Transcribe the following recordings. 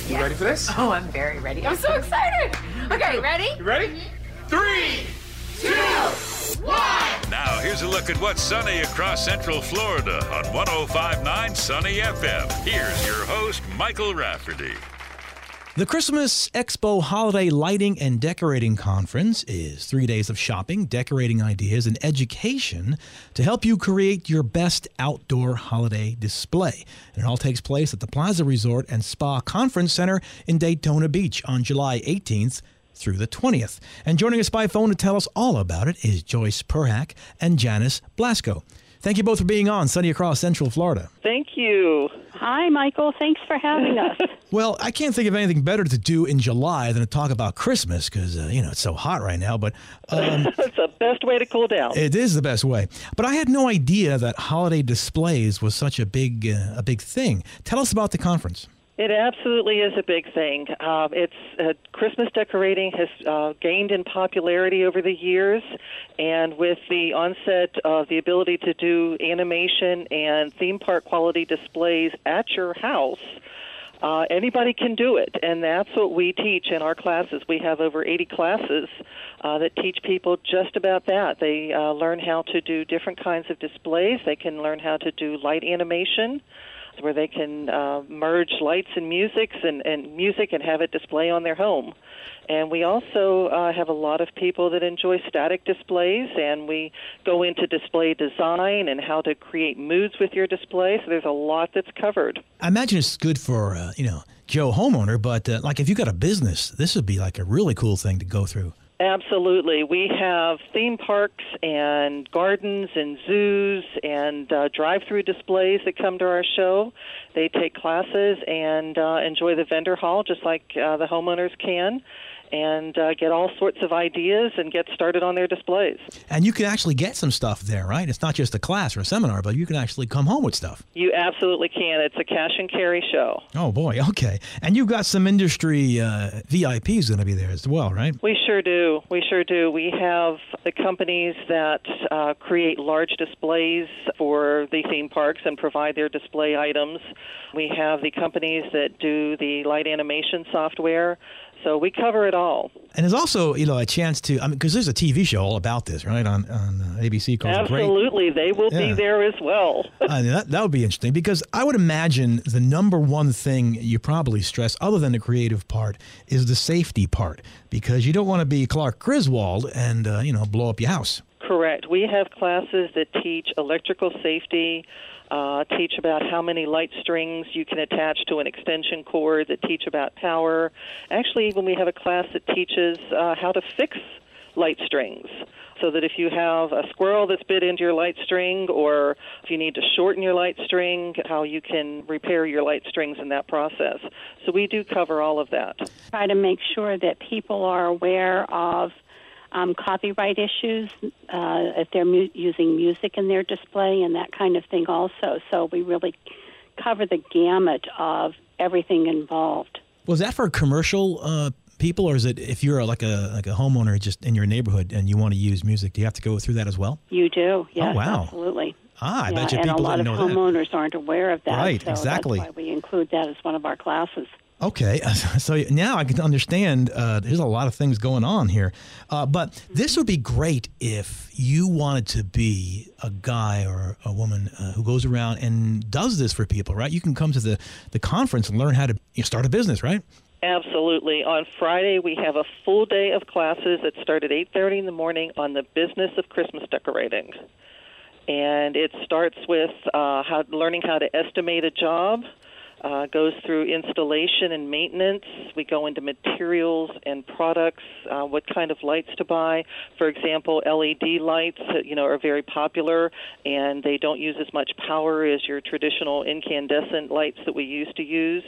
You ready for this? Oh, I'm very ready. I'm so excited. Okay, ready? You ready? 3, 2, 1. Now, here's a look at what's sunny across Central Florida on 105.9 Sunny FM. Here's your host, Michael Rafferty. The Christmas Expo Holiday Lighting and Decorating Conference is 3 days of shopping, decorating ideas, and education to help you create your best outdoor holiday display. And it all takes place at the Plaza Resort and Spa Conference Center in Daytona Beach on July 18th through the 20th. And joining us by phone to tell us all about it is Joyce Perhack and Janice Blasco. Thank you both for being on Sunny Across Central Florida. Thank you. Hi, Michael. Thanks for having us. Well, I can't think of anything better to do in July than to talk about Christmas because, it's so hot right now. But it's the best way to cool down. It is the best way. But I had no idea that holiday displays was such a big thing. Tell us about the conference. It absolutely is a big thing. Christmas decorating has gained in popularity over the years, and with the onset of the ability to do animation and theme park quality displays at your house, anybody can do it, and that's what we teach in our classes. We have over 80 classes that teach people just about that. They learn how to do different kinds of displays. They can learn how to do light animation, where they can merge lights and music and have it display on their home. And we also have a lot of people that enjoy static displays, and we go into display design and how to create moods with your display. So there's a lot that's covered. I imagine it's good for, Joe homeowner, but like if you got a business, this would be like a really cool thing to go through. Absolutely. We have theme parks and gardens and zoos and drive-through displays that come to our show. They take classes and enjoy the vendor hall just like the homeowners can, and get all sorts of ideas and get started on their displays. And you can actually get some stuff there, right? It's not just a class or a seminar, but you can actually come home with stuff. You absolutely can. It's a cash and carry show. Oh, boy. Okay. And you've got some industry VIPs going to be there as well, right? We sure do. We have the companies that create large displays for the theme parks and provide their display items. We have the companies that do the light animation software. So we cover it all. And there's also, a chance to, because there's a TV show all about this, right, on ABC called Absolutely. They will be there as well. That would be interesting, because I would imagine the number one thing you probably stress, other than the creative part, is the safety part, because you don't want to be Clark Griswold and, blow up your house. Correct. We have classes that teach electrical safety, teach about how many light strings you can attach to an extension cord, that teach about power. Actually, even we have a class that teaches how to fix light strings, so that if you have a squirrel that's bit into your light string, or if you need to shorten your light string, how you can repair your light strings in that process. So we do cover all of that. Try to make sure that people are aware of copyright issues, if they're using music in their display and that kind of thing also. So we really cover the gamut of everything involved. Was that for commercial people, or is it if you're like a homeowner just in your neighborhood and you want to use music, do you have to go through that as well? You do, yes, oh, wow. Absolutely. I bet you people didn't know that. And a lot of homeowners aren't aware of that. Right, so exactly. That's why we include that as one of our classes. Okay, so now I can understand there's a lot of things going on here. But this would be great if you wanted to be a guy or a woman who goes around and does this for people, right? You can come to the conference and learn how to start a business, right? Absolutely. On Friday, we have a full day of classes that start at 8:30 in the morning on the business of Christmas decorating. And it starts with learning how to estimate a job, goes through installation and maintenance. We go into materials and products, what kind of lights to buy. For example, LED lights, are very popular, and they don't use as much power as your traditional incandescent lights that we used to use.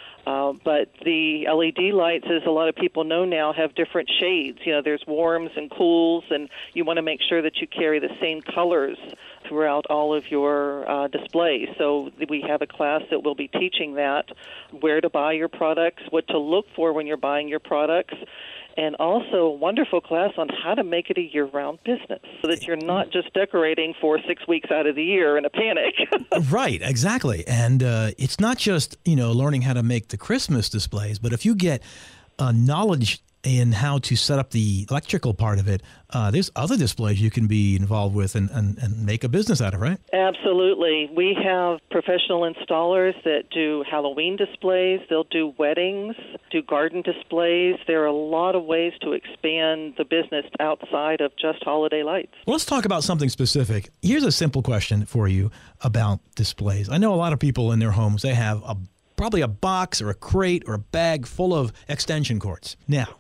But the LED lights, as a lot of people know now, have different shades. There's warms and cools, and you want to make sure that you carry the same colors throughout all of your displays. So we have a class that will be teaching that, where to buy your products, what to look for when you're buying your products. and also a wonderful class on how to make it a year-round business so that you're not just decorating for 6 weeks out of the year in a panic. Right, exactly. And it's not just, learning how to make the Christmas displays, but if you get knowledge in how to set up the electrical part of it, there's other displays you can be involved with and make a business out of, right? Absolutely. We have professional installers that do Halloween displays. They'll do weddings, do garden displays. There are a lot of ways to expand the business outside of just holiday lights. Well, let's talk about something specific. Here's a simple question for you about displays. I know a lot of people in their homes, they have probably a box or a crate or a bag full of extension cords.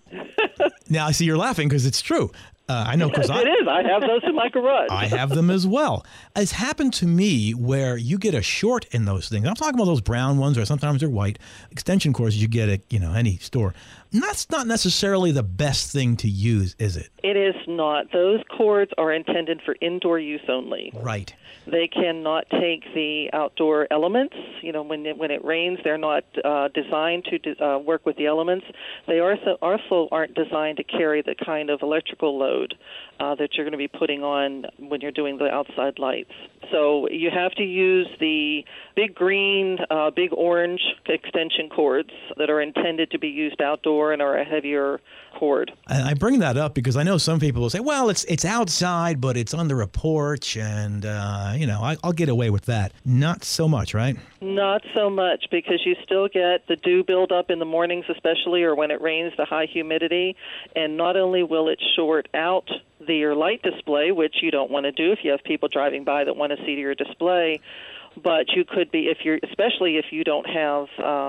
Now, I see you're laughing because it's true. I know because it is. I have those in my garage. I have them as well. It's happened to me where you get a short in those things. I'm talking about those brown ones, or sometimes they're white extension cords you get at any store. And that's not necessarily the best thing to use, is it? It is not. Those cords are intended for indoor use only. Right. They cannot take the outdoor elements. When it rains, they're not designed to work with the elements. They also aren't designed to carry the kind of electrical load that you're going to be putting on when you're doing the outside lights. So you have to use the big green, big orange extension cords that are intended to be used outdoor and are a heavier cord. And I bring that up because I know some people will say, well, it's outside, but it's under a porch, and, I'll get away with that. Not so much, right? Not so much, because you still get the dew buildup in the mornings especially, or when it rains, the high humidity, and not only will it short out your light display, which you don't want to do if you have people driving by that want to see your display, but you could be, especially if you don't have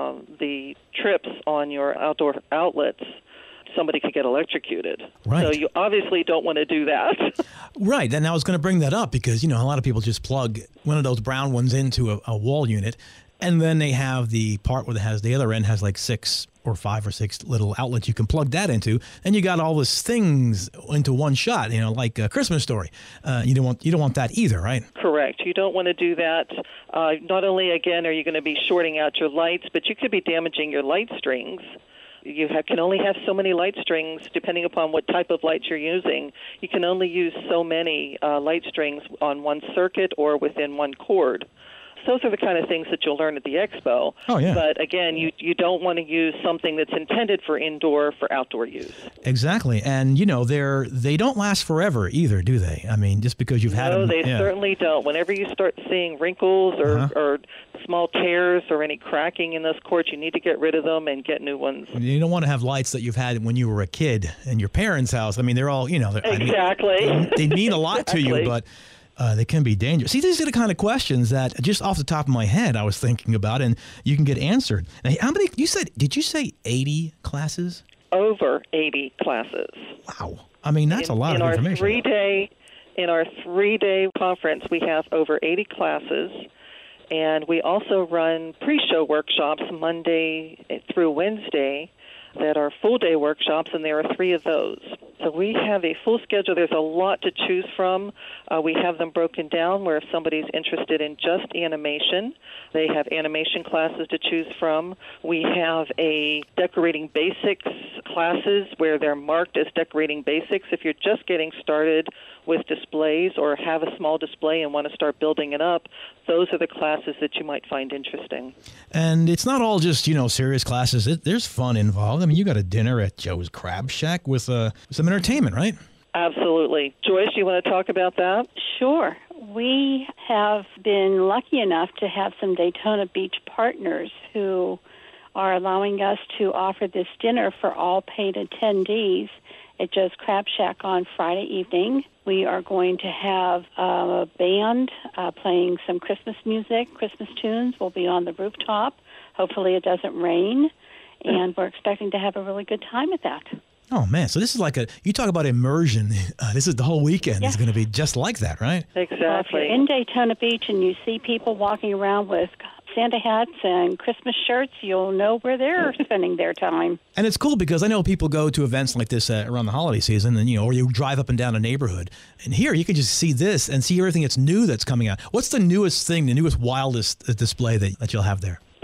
the trips on your outdoor outlets, somebody could get electrocuted. Right. So you obviously don't want to do that. Right. And I was going to bring that up because, a lot of people just plug one of those brown ones into a wall unit, and then they have the part where the other end has like 6 or 5 or 6 little outlets you can plug that into, and you got all these things into one shot, like a Christmas Story. You don't want that either, right? Correct. You don't want to do that. Not only, again, are you going to be shorting out your lights, but you could be damaging your light strings. You can only have so many light strings, depending upon what type of lights you're using. You can only use so many light strings on one circuit or within one cord. Those are the kind of things that you'll learn at the expo. Oh, yeah. But again, you don't want to use something that's intended for indoor for outdoor use. Exactly. And, they don't last forever either, do they? I mean, just because you've had them. No, they certainly don't. Whenever you start seeing wrinkles or small tears or any cracking in those cords, you need to get rid of them and get new ones. You don't want to have lights that you've had when you were a kid in your parents' house. I mean, they're all, Exactly. They mean a lot to you, but they can be dangerous. See, these are the kind of questions that just off the top of my head I was thinking about, and you can get answered. Now, how many, did you say 80 classes? Over 80 classes. Wow. I mean, that's a lot of information. In our 3-day conference, we have over 80 classes, and we also run pre-show workshops Monday through Wednesday that are full-day workshops, and there are 3 of those. So we have a full schedule. There's a lot to choose from. We have them broken down where if somebody's interested in just animation, they have animation classes to choose from. We have a decorating basics classes where they're marked as decorating basics. If you're just getting started with displays or have a small display and want to start building it up, those are the classes that you might find interesting. And it's not all just, serious classes. There's fun involved. I mean, you got a dinner at Joe's Crab Shack with some entertainment, right? Absolutely. Joyce, you want to talk about that? Sure. We have been lucky enough to have some Daytona Beach partners who are allowing us to offer this dinner for all paid attendees at Joe's Crab Shack on Friday evening. We are going to have a band playing some Christmas music, Christmas tunes. We'll be on the rooftop. Hopefully it doesn't rain, and we're expecting to have a really good time at that. Oh, man. So this is like you talk about immersion. This is the whole weekend. Yeah. It's going to be just like that, right? Exactly. Well, if you're in Daytona Beach and you see people walking around with Santa hats and Christmas shirts, you'll know where they're spending their time. And it's cool because I know people go to events like this around the holiday season, and or you drive up and down a neighborhood. And here you can just see this and see everything that's new that's coming out. What's the newest thing, the newest, wildest display that you'll have there?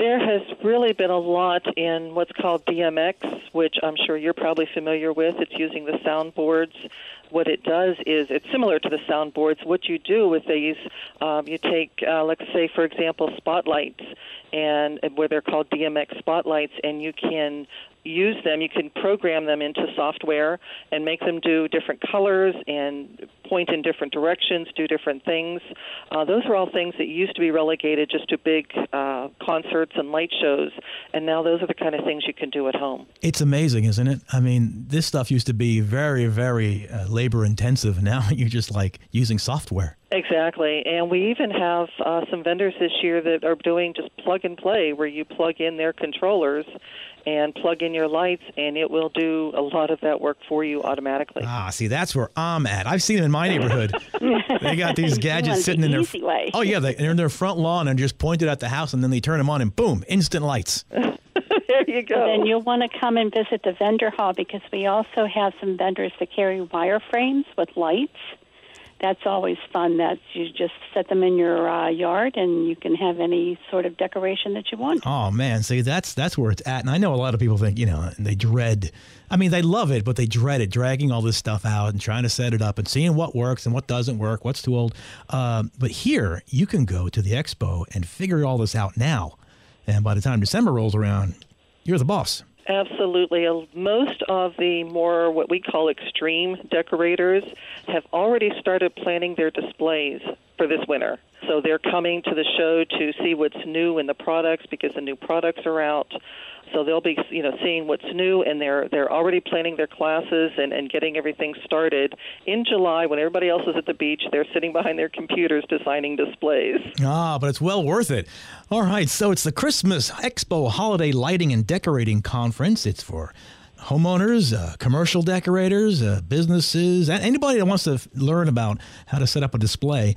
There has really been a lot in what's called DMX, which I'm sure you're probably familiar with. It's using the soundboards. What it does is it's similar to the soundboards. What you do with these, you take, let's say, for example, spotlights, and where they're called DMX spotlights, and you can use them. You can program them into software and make them do different colors and point in different directions, do different things. Those are all things that used to be relegated just to big concerts and light shows, and now those are the kind of things you can do at home. It's amazing, isn't it? I mean, this stuff used to be very, very labor-intensive. Now you're just like using software. Exactly, and we even have some vendors this year that are doing just plug and play, where you plug in their controllers and plug in your lights, and it will do a lot of that work for you automatically. See, that's where I'm at. I've seen it in my neighborhood. They got these gadgets sitting in their way. Oh yeah, they're in their front lawn and just pointed at the house, and then they turn them on, and boom, instant lights. There you go. Well, then you'll want to come and visit the vendor hall, because we also have some vendors that carry wireframes with lights. That's always fun. That you just set them in your yard, and you can have any sort of decoration that you want. Oh man, see, that's where it's at. And I know a lot of people think, they dread. I mean, they love it, but they dread it, dragging all this stuff out and trying to set it up and seeing what works and what doesn't work, what's too old. But here, you can go to the expo and figure all this out now. And by the time December rolls around, you're the boss. Absolutely. Most of the more what we call extreme decorators have already started planning their displays for this winter. So they're coming to the show to see what's new in the products, because the new products are out. So they'll be, seeing what's new, and they're already planning their classes and getting everything started. In July, when everybody else is at the beach, they're sitting behind their computers designing displays. But it's well worth it. All right, so it's the Christmas Expo Holiday Lighting and Decorating Conference. It's for homeowners, commercial decorators, businesses, anybody that wants to learn about how to set up a display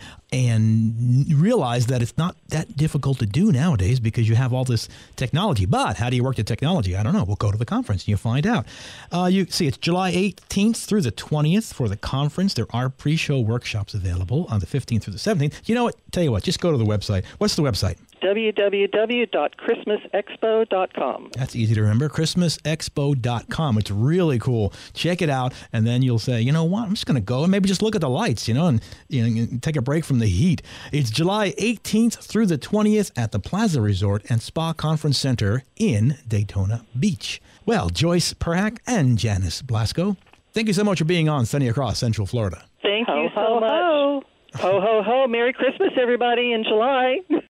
and realize that it's not that difficult to do nowadays because you have all this technology. But how do you work the technology? I don't know. We'll go to the conference and you'll find out. You see, it's July 18th through the 20th for the conference. There are pre-show workshops available on the 15th through the 17th. You know what? Tell you what, just go to the website. What's the website? www.christmasexpo.com. That's easy to remember, christmasexpo.com. It's really cool. Check it out, and then you'll say, you know what, I'm just going to go and maybe just look at the lights, and take a break from the heat. It's July 18th through the 20th at the Plaza Resort and Spa Conference Center in Daytona Beach. Well, Joyce Perhack and Janice Blasco, thank you so much for being on Sunny Across Central Florida. Thank you so much. Ho, ho, ho. Merry Christmas, everybody, in July.